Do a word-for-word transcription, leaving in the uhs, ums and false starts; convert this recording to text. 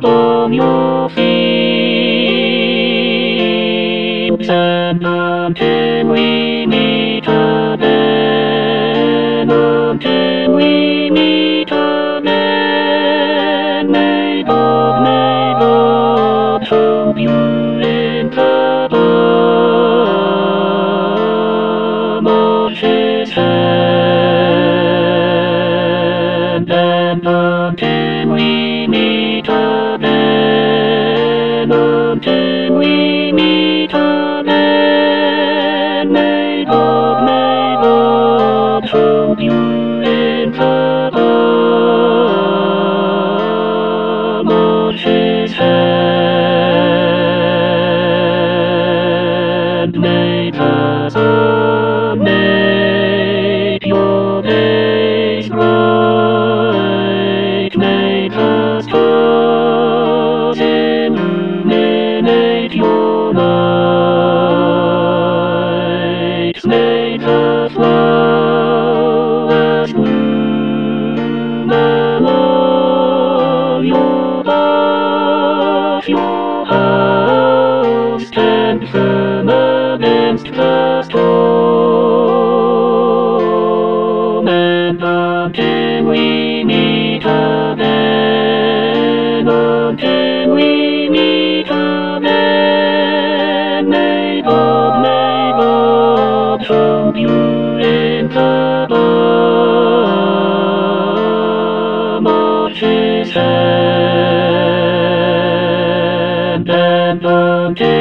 on your feet, and until we meet again, until we meet again, may God, may God hold you in the palm of His hand, and until we meet again, until we meet again, may God, may God hold you in the palm of His hand. May the sun make your days bright, may the stars illuminate your night, may the flowers bloom along your path, your house stand firm against the storm, and until we meet again, until we meet again, may God, may God hold you in the palm of His hand, and until